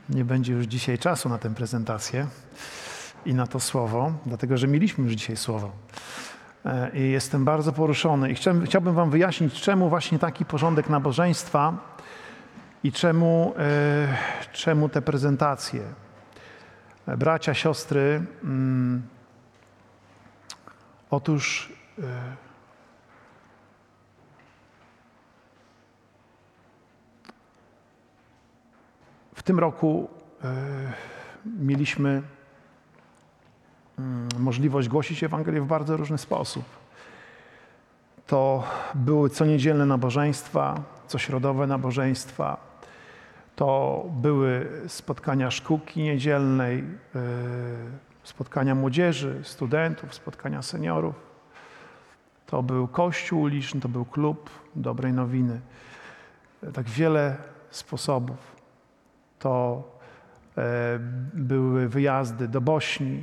Nie będzie już dzisiaj czasu na tę prezentację i na to słowo, dlatego że mieliśmy już dzisiaj słowo. I jestem bardzo poruszony i chciałbym wam wyjaśnić, czemu właśnie taki porządek nabożeństwa i czemu te prezentacje. Bracia, siostry, otóż w tym roku mieliśmy możliwość głosić Ewangelię w bardzo różny sposób. To były coniedzielne nabożeństwa, cośrodowe nabożeństwa, to były spotkania szkółki niedzielnej, spotkania młodzieży, studentów, spotkania seniorów. To był kościół uliczny, to był klub dobrej nowiny. Tak wiele sposobów. To były wyjazdy do Bośni,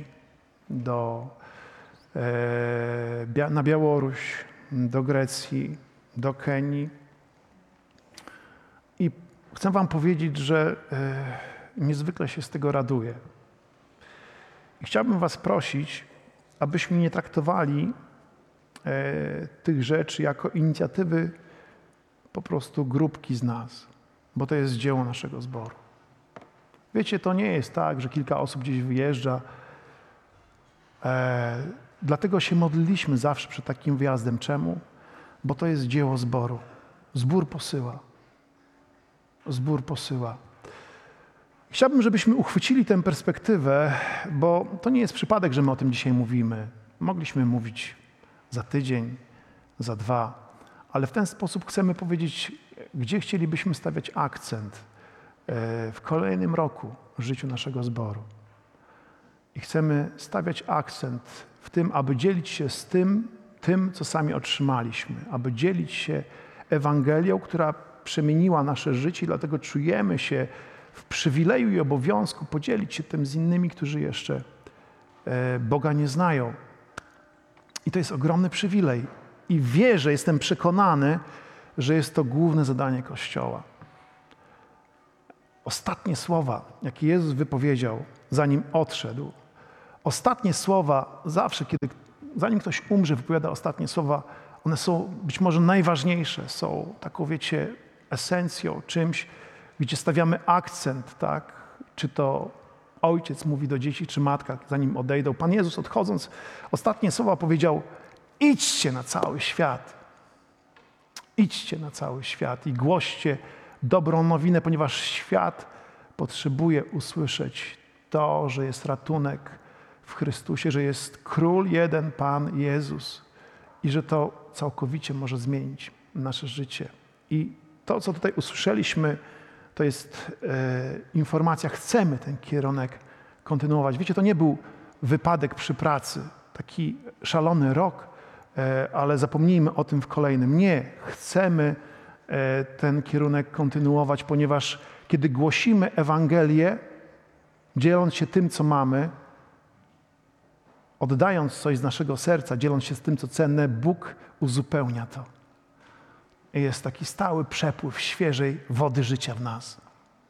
na Białoruś, do Grecji, do Kenii. I chcę wam powiedzieć, że niezwykle się z tego raduję. I chciałbym was prosić, abyśmy nie traktowali tych rzeczy jako inicjatywy po prostu grupki z nas, bo to jest dzieło naszego zboru. Wiecie, to nie jest tak, że kilka osób gdzieś wyjeżdża. Dlatego się modliliśmy zawsze przed takim wyjazdem. Czemu? Bo to jest dzieło zboru. Zbór posyła. Zbór posyła. Chciałbym, żebyśmy uchwycili tę perspektywę, bo to nie jest przypadek, że my o tym dzisiaj mówimy. Mogliśmy mówić za tydzień, za 2, ale w ten sposób chcemy powiedzieć, gdzie chcielibyśmy stawiać akcent w kolejnym roku w życiu naszego zboru. I chcemy stawiać akcent w tym, aby dzielić się z tym, co sami otrzymaliśmy, aby dzielić się Ewangelią, która przemieniła nasze życie, i dlatego czujemy się w przywileju i obowiązku podzielić się tym z innymi, którzy jeszcze Boga nie znają. I to jest ogromny przywilej. I wierzę, jestem przekonany, że jest to główne zadanie Kościoła. Ostatnie słowa, jakie Jezus wypowiedział, zanim odszedł. Ostatnie słowa, zawsze, zanim ktoś umrze, wypowiada ostatnie słowa, one są być może najważniejsze, są taką, wiecie, esencją, czymś, gdzie stawiamy akcent, tak? Czy to ojciec mówi do dzieci, czy matka, zanim odejdą. Pan Jezus, odchodząc, ostatnie słowa powiedział: idźcie na cały świat. Idźcie na cały świat i głoście dobrą nowinę, ponieważ świat potrzebuje usłyszeć to, że jest ratunek w Chrystusie, że jest Król jeden, Pan Jezus i że to całkowicie może zmienić nasze życie. I to, co tutaj usłyszeliśmy, to jest informacja, chcemy ten kierunek kontynuować. Wiecie, to nie był wypadek przy pracy, taki szalony rok, ale zapomnijmy o tym w kolejnym. Nie, chcemy ten kierunek kontynuować, ponieważ kiedy głosimy Ewangelię, dzieląc się tym, co mamy, oddając coś z naszego serca, dzieląc się z tym, co cenne, Bóg uzupełnia to. I jest taki stały przepływ świeżej wody życia w nas.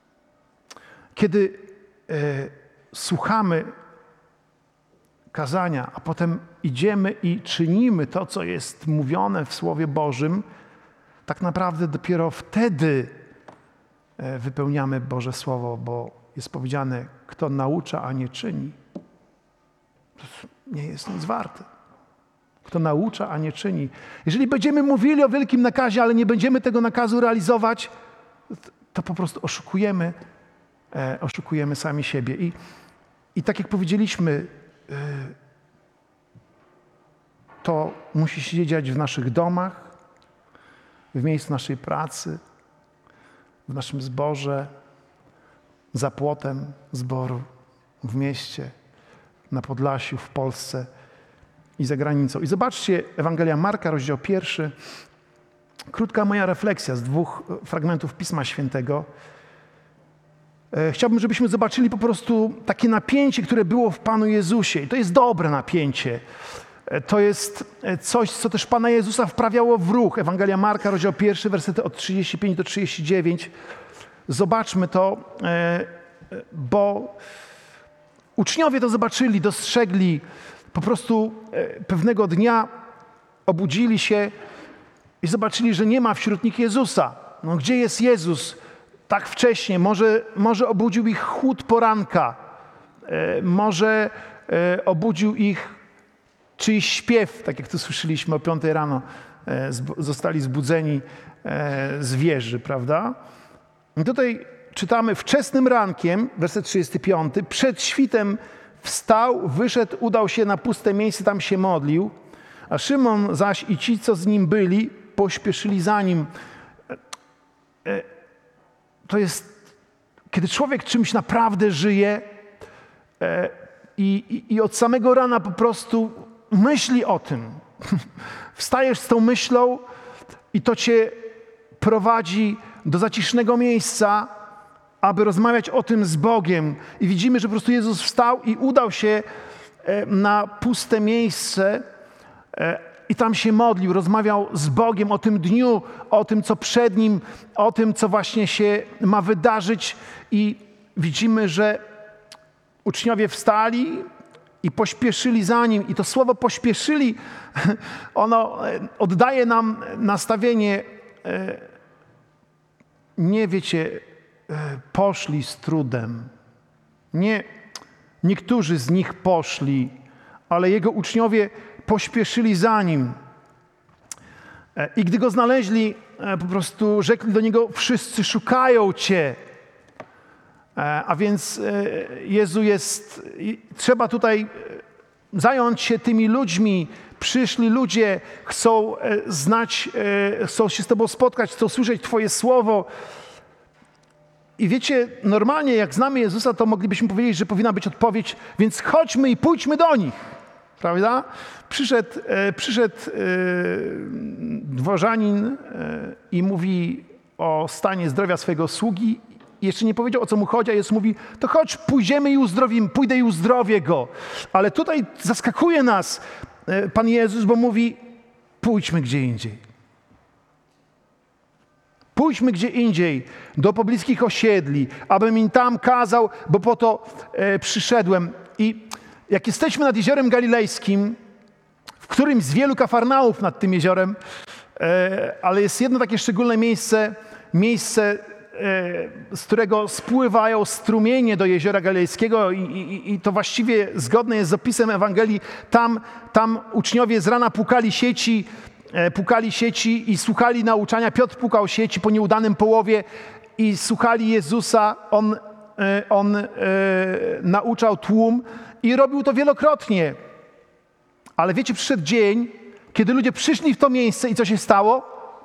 Kiedy słuchamy kazania, a potem idziemy i czynimy to, co jest mówione w Słowie Bożym, tak naprawdę dopiero wtedy wypełniamy Boże Słowo, bo jest powiedziane, kto naucza, a nie czyni, nie jest nic warty. Kto naucza, a nie czyni. Jeżeli będziemy mówili o wielkim nakazie, ale nie będziemy tego nakazu realizować, to po prostu oszukujemy sami siebie. I tak jak powiedzieliśmy, to musi się dziać w naszych domach, w miejscu naszej pracy, w naszym zborze, za płotem zboru, w mieście, na Podlasiu, w Polsce i za granicą. I zobaczcie, Ewangelia Marka, rozdział 1. Krótka moja refleksja z 2 fragmentów Pisma Świętego. Chciałbym, żebyśmy zobaczyli po prostu takie napięcie, które było w Panu Jezusie. I to jest dobre napięcie. To jest coś, co też Pana Jezusa wprawiało w ruch. Ewangelia Marka, rozdział 1, wersety od 35 do 39. Zobaczmy to. bo uczniowie to zobaczyli, dostrzegli, po prostu pewnego dnia obudzili się i zobaczyli, że nie ma wśród nich Jezusa. No, gdzie jest Jezus tak wcześnie? Może obudził ich chłód poranka, może obudził ich czyjś śpiew, tak jak tu słyszeliśmy o 5 rano, zostali zbudzeni z wieży, prawda? I tutaj czytamy: wczesnym rankiem, werset 35, przed świtem wstał, wyszedł, udał się na puste miejsce, tam się modlił, a Szymon zaś i ci, co z nim byli, pośpieszyli za nim. To jest, kiedy człowiek czymś naprawdę żyje i od samego rana po prostu myśli o tym. Wstajesz z tą myślą i to cię prowadzi do zacisznego miejsca, aby rozmawiać o tym z Bogiem. I widzimy, że po prostu Jezus wstał i udał się na puste miejsce i tam się modlił, rozmawiał z Bogiem o tym dniu, o tym, co przed Nim, o tym, co właśnie się ma wydarzyć. I widzimy, że uczniowie wstali i pośpieszyli za Nim. I to słowo pośpieszyli, ono oddaje nam nastawienie, nie wiecie, poszli z trudem. Nie, niektórzy z nich poszli, ale Jego uczniowie pośpieszyli za Nim. I gdy Go znaleźli, po prostu rzekli do Niego: wszyscy szukają Cię. A więc Jezu jest, trzeba tutaj zająć się tymi ludźmi. Przyszli ludzie, chcą znać, chcą się z Tobą spotkać, chcą słyszeć Twoje słowo. I wiecie, normalnie jak znamy Jezusa, to moglibyśmy powiedzieć, że powinna być odpowiedź: więc chodźmy i pójdźmy do nich. Prawda? Przyszedł dworzanin i mówi o stanie zdrowia swojego sługi. Jeszcze nie powiedział, o co mu chodzi, a Jezus mówi: to chodź, pójdziemy i uzdrowimy, pójdę i uzdrowię go. Ale tutaj zaskakuje nas Pan Jezus, bo mówi: pójdźmy gdzie indziej. Pójdźmy gdzie indziej, do pobliskich osiedli, abym im tam kazał, bo po to przyszedłem. I jak jesteśmy nad Jeziorem Galilejskim, w którymś z wielu kafarnaów nad tym jeziorem, ale jest jedno takie szczególne miejsce, z którego spływają strumienie do Jeziora Galilejskiego i to właściwie zgodne jest z opisem Ewangelii. Tam uczniowie z rana pukali sieci i słuchali nauczania. Piotr pukał sieci po nieudanym połowie i słuchali Jezusa. On nauczał tłum i robił to wielokrotnie. Ale wiecie, przyszedł dzień, kiedy ludzie przyszli w to miejsce i co się stało?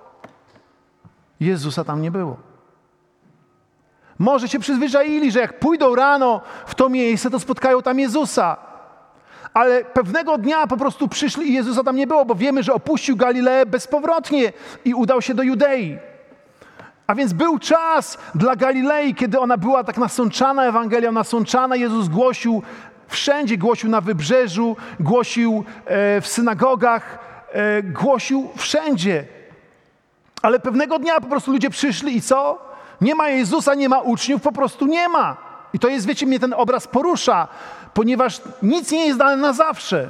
Jezusa tam nie było. Może się przyzwyczaili, że jak pójdą rano w to miejsce, to spotkają tam Jezusa. Ale pewnego dnia po prostu przyszli i Jezusa tam nie było, bo wiemy, że opuścił Galileę bezpowrotnie i udał się do Judei. A więc był czas dla Galilei, kiedy ona była tak nasączana Ewangelią, nasączana. Jezus głosił wszędzie, głosił na wybrzeżu, głosił w synagogach, głosił wszędzie. Ale pewnego dnia po prostu ludzie przyszli i co? Nie ma Jezusa, nie ma uczniów, po prostu nie ma. I to jest, wiecie, mnie ten obraz porusza, ponieważ nic nie jest dane na zawsze.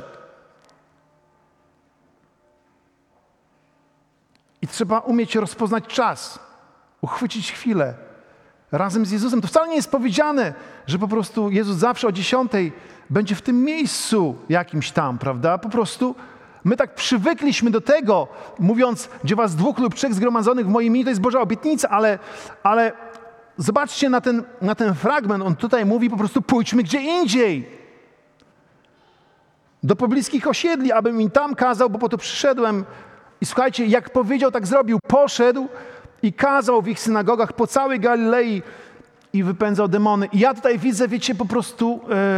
I trzeba umieć rozpoznać czas, uchwycić chwilę razem z Jezusem. To wcale nie jest powiedziane, że po prostu Jezus zawsze o 10 będzie w tym miejscu jakimś tam, prawda? Po prostu my tak przywykliśmy do tego, mówiąc: gdzie was 2 lub 3 zgromadzonych w moim imieniu, to jest Boża obietnica, ale zobaczcie na ten fragment. On tutaj mówi po prostu: pójdźmy gdzie indziej. Do pobliskich osiedli, abym im tam kazał, bo po to przyszedłem. I słuchajcie, jak powiedział, tak zrobił. Poszedł i kazał w ich synagogach po całej Galilei i wypędzał demony. I ja tutaj widzę, wiecie, po prostu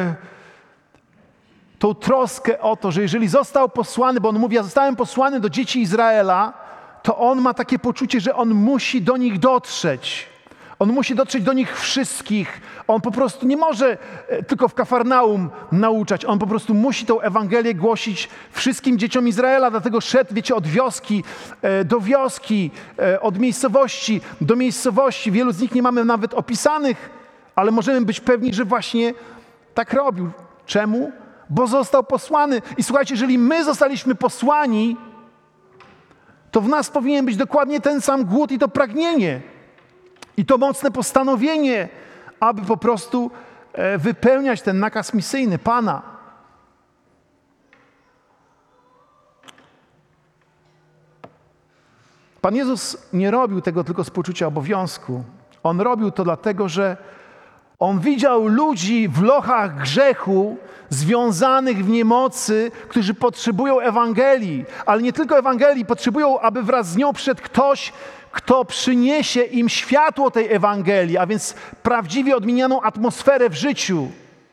tą troskę o to, że jeżeli został posłany, bo on mówi: ja zostałem posłany do dzieci Izraela, to on ma takie poczucie, że on musi do nich dotrzeć. On musi dotrzeć do nich wszystkich. On po prostu nie może tylko w Kafarnaum nauczać. On po prostu musi tą Ewangelię głosić wszystkim dzieciom Izraela. Dlatego szedł, wiecie, od wioski do wioski, od miejscowości do miejscowości. Wielu z nich nie mamy nawet opisanych, Ale możemy być pewni, że właśnie tak robił. Czemu? Bo został posłany. I słuchajcie, jeżeli my zostaliśmy posłani, to w nas powinien być dokładnie ten sam głód i to pragnienie. I to mocne postanowienie, aby po prostu wypełniać ten nakaz misyjny Pana. Pan Jezus nie robił tego tylko z poczucia obowiązku. On robił to dlatego, że On widział ludzi w lochach grzechu, związanych w niemocy, którzy potrzebują Ewangelii. Ale nie tylko Ewangelii, potrzebują, aby wraz z nią przyszedł ktoś, kto przyniesie im światło tej Ewangelii, a więc prawdziwie odmienioną atmosferę w życiu.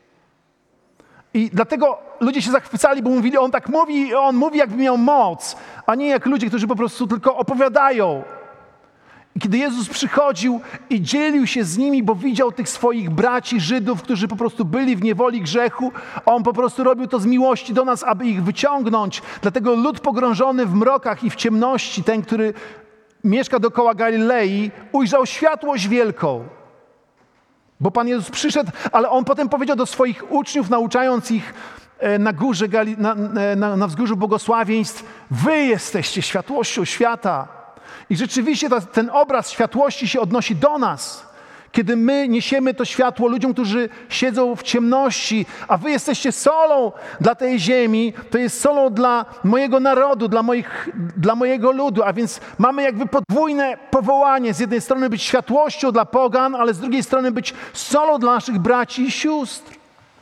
I dlatego ludzie się zachwycali, bo mówili, on tak mówi, on mówi, jakby miał moc, a nie jak ludzie, którzy po prostu tylko opowiadają. I kiedy Jezus przychodził i dzielił się z nimi, bo widział tych swoich braci Żydów, którzy po prostu byli w niewoli grzechu, On po prostu robił to z miłości do nas, aby ich wyciągnąć. Dlatego lud pogrążony w mrokach i w ciemności, ten, który mieszka dookoła Galilei, ujrzał światłość wielką. Bo Pan Jezus przyszedł, ale On potem powiedział do swoich uczniów, nauczając ich na górze, na wzgórzu błogosławieństw, wy jesteście światłością świata. I rzeczywiście ten obraz światłości się odnosi do nas, kiedy my niesiemy to światło ludziom, którzy siedzą w ciemności, a wy jesteście solą dla tej ziemi, to jest solą dla mojego narodu, dla mojego ludu, a więc mamy jakby podwójne powołanie. Z jednej strony być światłością dla pogan, ale z drugiej strony być solą dla naszych braci i sióstr.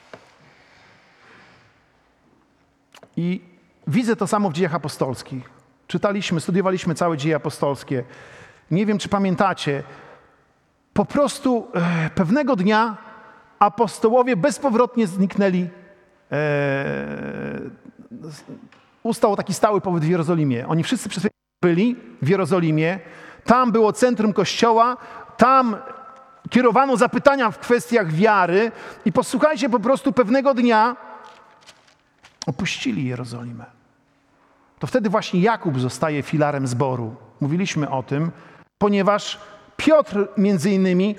I widzę to samo w Dziejach Apostolskich. Studiowaliśmy całe Dzieje Apostolskie. Nie wiem, czy pamiętacie, po prostu pewnego dnia apostołowie bezpowrotnie zniknęli. Ustał taki stały pobyt w Jerozolimie. Oni wszyscy byli w Jerozolimie. Tam było centrum Kościoła. Tam kierowano zapytania w kwestiach wiary. I posłuchajcie, po prostu pewnego dnia opuścili Jerozolimę. To wtedy właśnie Jakub zostaje filarem zboru. Mówiliśmy o tym, ponieważ Piotr między innymi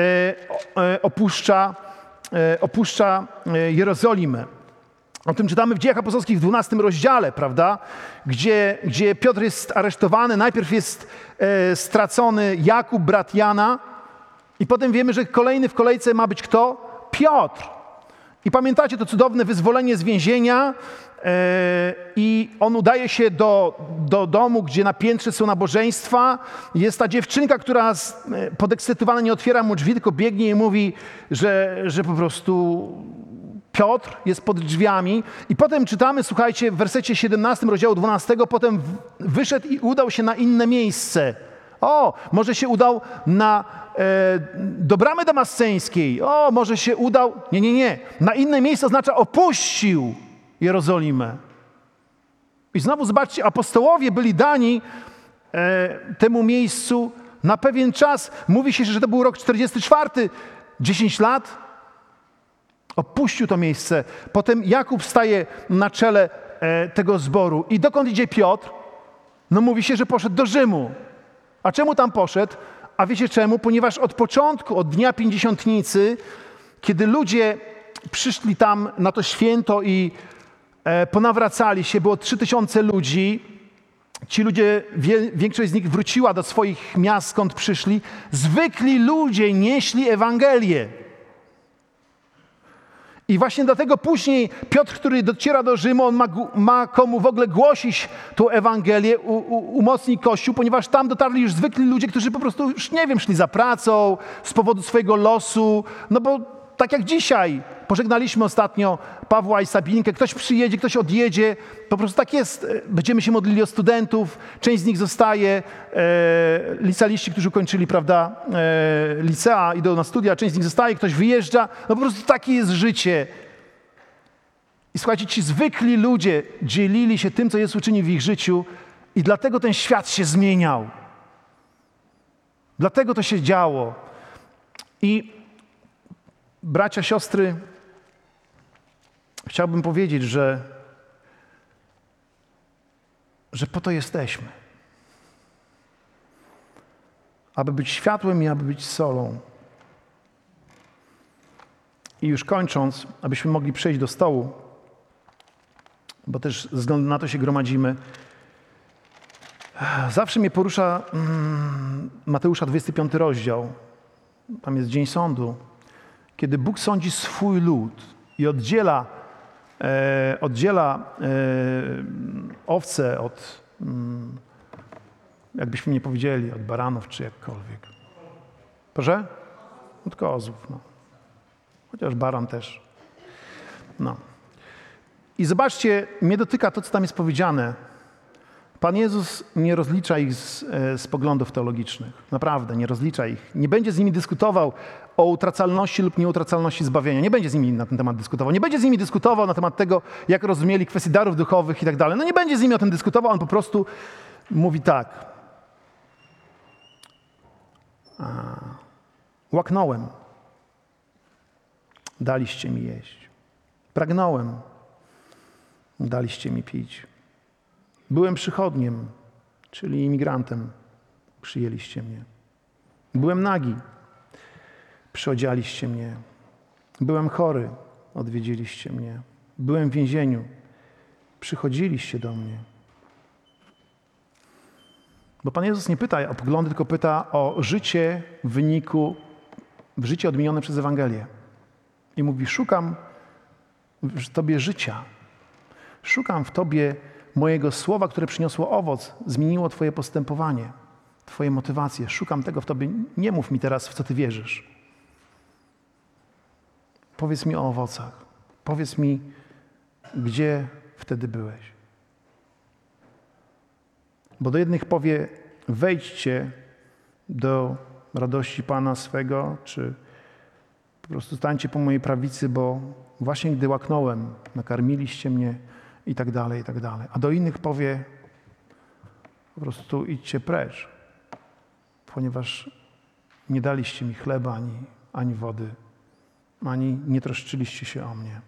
opuszcza Jerozolimę. O tym czytamy w Dziejach Apostolskich w 12 rozdziale, prawda? Gdzie Piotr jest aresztowany. Najpierw jest stracony Jakub, brat Jana. I potem wiemy, że kolejny w kolejce ma być kto? Piotr. I pamiętacie to cudowne wyzwolenie z więzienia i on udaje się do domu, gdzie na piętrze są nabożeństwa. Jest ta dziewczynka, która podekscytowana nie otwiera mu drzwi, tylko biegnie i mówi, że po prostu Piotr jest pod drzwiami. I potem czytamy, słuchajcie, w wersecie 17 rozdziału 12, potem wyszedł i udał się na inne miejsce. Może się udał do bramy damasceńskiej. Może się udał... Nie. Na inne miejsce oznacza opuścił Jerozolimę. I znowu zobaczcie, apostołowie byli dani temu miejscu na pewien czas. Mówi się, że to był rok 44, 10 lat. Opuścił to miejsce. Potem Jakub staje na czele tego zboru. I dokąd idzie Piotr? Mówi się, że poszedł do Rzymu. A czemu tam poszedł? A wiecie czemu? Ponieważ od początku, od dnia Pięćdziesiątnicy, kiedy ludzie przyszli tam na to święto i ponawracali się, było 3000 ludzi, ci ludzie, większość z nich wróciła do swoich miast, skąd przyszli, zwykli ludzie nieśli Ewangelię. I właśnie dlatego później Piotr, który dociera do Rzymu, on ma komu w ogóle głosić tą Ewangelię, umocnić Kościół, ponieważ tam dotarli już zwykli ludzie, którzy po prostu już, szli za pracą, z powodu swojego losu, bo tak jak dzisiaj, pożegnaliśmy ostatnio Pawła i Sabinkę, ktoś przyjedzie, ktoś odjedzie, po prostu tak jest. Będziemy się modlili o studentów, część z nich zostaje, licealiści, którzy ukończyli, prawda, licea, idą na studia, część z nich zostaje, ktoś wyjeżdża, po prostu takie jest życie. I słuchajcie, ci zwykli ludzie dzielili się tym, co Jezus uczynił w ich życiu i dlatego ten świat się zmieniał. Dlatego to się działo. I bracia, siostry, chciałbym powiedzieć, że po to jesteśmy. Aby być światłem i aby być solą. I już kończąc, abyśmy mogli przejść do stołu, bo też ze względu na to się gromadzimy, zawsze mnie porusza Mateusza 25 rozdział. Tam jest Dzień Sądu, kiedy Bóg sądzi swój lud i oddziela owce od, jakbyśmy nie powiedzieli, od baranów czy jakkolwiek. Proszę? Od kozłów, no. Chociaż baran też. No. I zobaczcie, mnie dotyka to, co tam jest powiedziane. Pan Jezus nie rozlicza ich z poglądów teologicznych. Naprawdę, nie rozlicza ich. Nie będzie z nimi dyskutował o utracalności lub nieutracalności zbawienia. Nie będzie z nimi na ten temat dyskutował. Nie będzie z nimi dyskutował na temat tego, jak rozumieli kwestii darów duchowych i tak dalej. No nie będzie z nimi o tym dyskutował. On po prostu mówi tak. Łaknąłem. Daliście mi jeść. Pragnąłem. Daliście mi pić. Byłem przychodniem, czyli imigrantem. Przyjęliście mnie. Byłem nagi. Przyodzialiście mnie. Byłem chory. Odwiedziliście mnie. Byłem w więzieniu. Przychodziliście do mnie. Bo Pan Jezus nie pyta o poglądy, tylko pyta o życie w życie odmienione przez Ewangelię. I mówi, szukam w Tobie życia. Szukam w Tobie mojego słowa, które przyniosło owoc, zmieniło Twoje postępowanie, Twoje motywacje. Szukam tego w Tobie. Nie mów mi teraz, w co Ty wierzysz. Powiedz mi o owocach. Powiedz mi, gdzie wtedy byłeś. Bo do jednych powie, wejdźcie do radości Pana swego, czy po prostu stańcie po mojej prawicy, bo właśnie gdy łaknąłem, nakarmiliście mnie i tak dalej, i tak dalej. A do innych powie, po prostu idźcie precz, ponieważ nie daliście mi chleba, ani wody, ani nie troszczyliście się o mnie.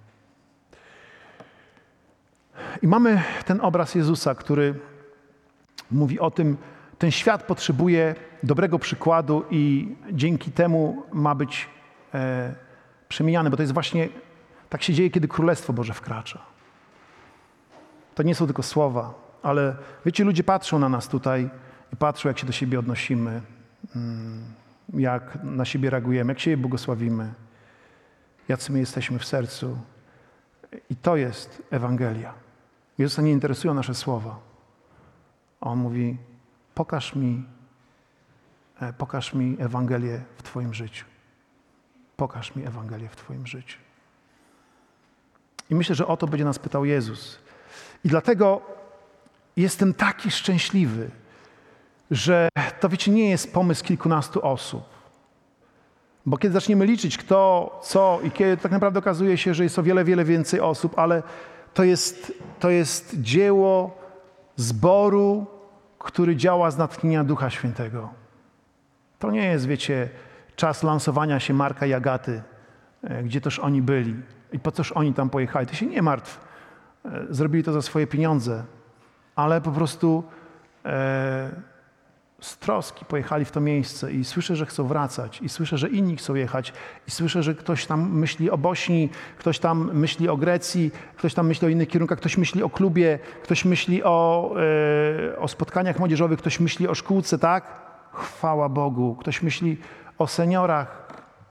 I mamy ten obraz Jezusa, który mówi o tym, ten świat potrzebuje dobrego przykładu i dzięki temu ma być przemieniany, bo to jest właśnie, tak się dzieje, kiedy Królestwo Boże wkracza. To nie są tylko słowa, ale wiecie, ludzie patrzą na nas tutaj i patrzą, jak się do siebie odnosimy, jak na siebie reagujemy, jak siebie błogosławimy, jacy my jesteśmy w sercu. I to jest Ewangelia. Jezusa nie interesują nasze słowa. On mówi, pokaż mi Ewangelię w Twoim życiu. Pokaż mi Ewangelię w Twoim życiu. I myślę, że o to będzie nas pytał Jezus. I dlatego jestem taki szczęśliwy, że to, wiecie, nie jest pomysł kilkunastu osób. Bo kiedy zaczniemy liczyć kto, co i kiedy, tak naprawdę okazuje się, że jest o wiele, wiele więcej osób, ale to jest dzieło zboru, który działa z natchnienia Ducha Świętego. To nie jest, wiecie, czas lansowania się Marka i Agaty, gdzie też oni byli i po coż oni tam pojechali. Ty się nie martw. Zrobili to za swoje pieniądze, ale po prostu z troski pojechali w to miejsce i słyszę, że chcą wracać i słyszę, że inni chcą jechać i słyszę, że ktoś tam myśli o Bośni, ktoś tam myśli o Grecji, ktoś tam myśli o innych kierunkach, ktoś myśli o klubie, ktoś myśli o spotkaniach młodzieżowych, ktoś myśli o szkółce, tak? Chwała Bogu. Ktoś myśli o seniorach.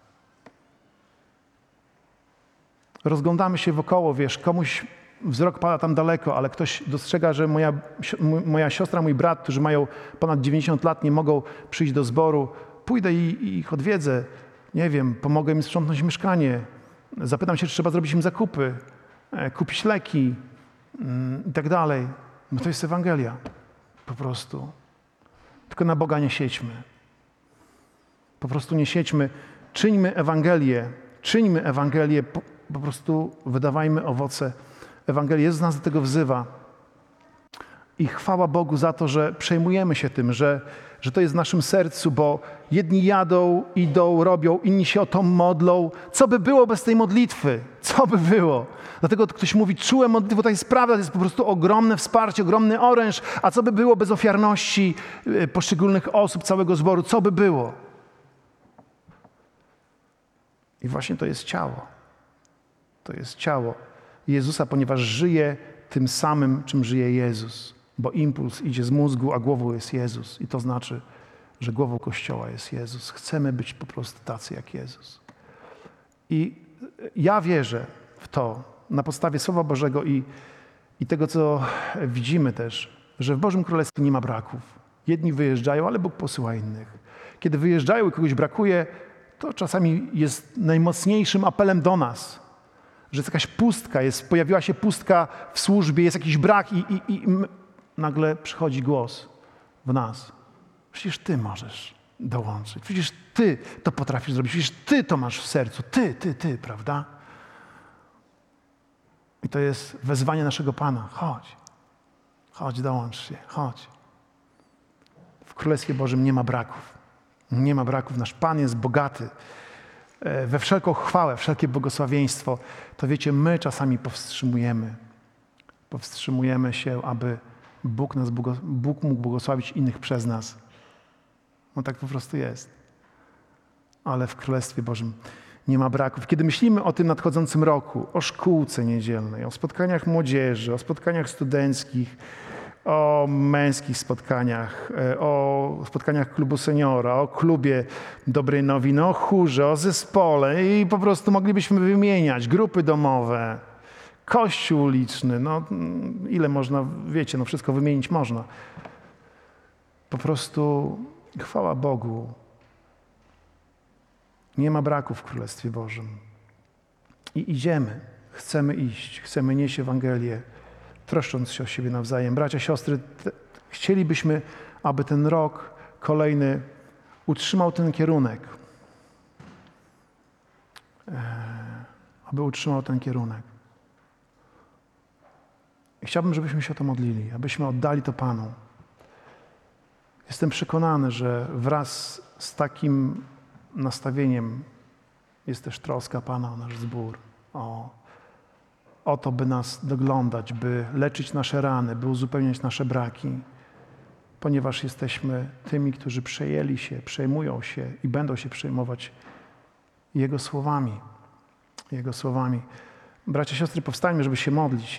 Rozglądamy się wokoło, wiesz, komuś wzrok pada tam daleko, ale ktoś dostrzega, że moja siostra, mój brat, którzy mają ponad 90 lat, nie mogą przyjść do zboru. Pójdę i ich odwiedzę. Nie wiem, pomogę im sprzątnąć mieszkanie. Zapytam się, czy trzeba zrobić im zakupy, kupić leki i tak dalej. No to jest Ewangelia. Po prostu. Tylko na Boga nie siedźmy. Po prostu nie siedźmy. Czyńmy Ewangelię, po prostu wydawajmy owoce Ewangelii. Jezus nas do tego wzywa. I chwała Bogu za to, że przejmujemy się tym, że to jest w naszym sercu, bo jedni jadą, idą, robią, inni się o to modlą. Co by było bez tej modlitwy? Co by było? Dlatego ktoś mówi, czułe modlitwy, to jest prawda, to jest po prostu ogromne wsparcie, ogromny oręż. A co by było bez ofiarności poszczególnych osób, całego zboru? Co by było? I właśnie to jest ciało. To jest ciało Jezusa, ponieważ żyje tym samym, czym żyje Jezus. Bo impuls idzie z mózgu, a głową jest Jezus. I to znaczy, że głową Kościoła jest Jezus. Chcemy być po prostu tacy jak Jezus. I ja wierzę w to na podstawie Słowa Bożego i tego, co widzimy też, że w Bożym Królestwie nie ma braków. Jedni wyjeżdżają, ale Bóg posyła innych. Kiedy wyjeżdżają i kogoś brakuje, to czasami jest najmocniejszym apelem do nas, że jest jakaś pustka, pojawiła się pustka w służbie, jest jakiś brak i nagle przychodzi głos w nas. Przecież Ty możesz dołączyć. Przecież Ty to potrafisz zrobić. Przecież Ty to masz w sercu. Ty, prawda? I to jest wezwanie naszego Pana. Chodź, dołącz się, chodź. W Królestwie Bożym nie ma braków. Nie ma braków. Nasz Pan jest bogaty we wszelką chwałę, wszelkie błogosławieństwo. To wiecie, my czasami powstrzymujemy. Powstrzymujemy się, aby Bóg mógł błogosławić innych przez nas. No tak po prostu jest. Ale w Królestwie Bożym nie ma braków. Kiedy myślimy o tym nadchodzącym roku, o szkółce niedzielnej, o spotkaniach młodzieży, o spotkaniach studenckich, o męskich spotkaniach, o spotkaniach klubu seniora, o klubie Dobrej Nowiny, o chórze, o zespole i po prostu moglibyśmy wymieniać grupy domowe, kościół uliczny, no ile można, wiecie, no wszystko wymienić można. Po prostu chwała Bogu. Nie ma braku w Królestwie Bożym. I idziemy, chcemy iść, chcemy nieść Ewangelię, troszcząc się o siebie nawzajem. Bracia, siostry, chcielibyśmy, aby ten rok kolejny utrzymał ten kierunek. Aby utrzymał ten kierunek. I chciałbym, żebyśmy się o to modlili, abyśmy oddali to Panu. Jestem przekonany, że wraz z takim nastawieniem jest też troska Pana o nasz zbór, o to, by nas doglądać, by leczyć nasze rany, by uzupełniać nasze braki, ponieważ jesteśmy tymi, którzy przejęli się, przejmują się i będą się przejmować Jego słowami. Jego słowami. Bracia, siostry, powstańmy, żeby się modlić.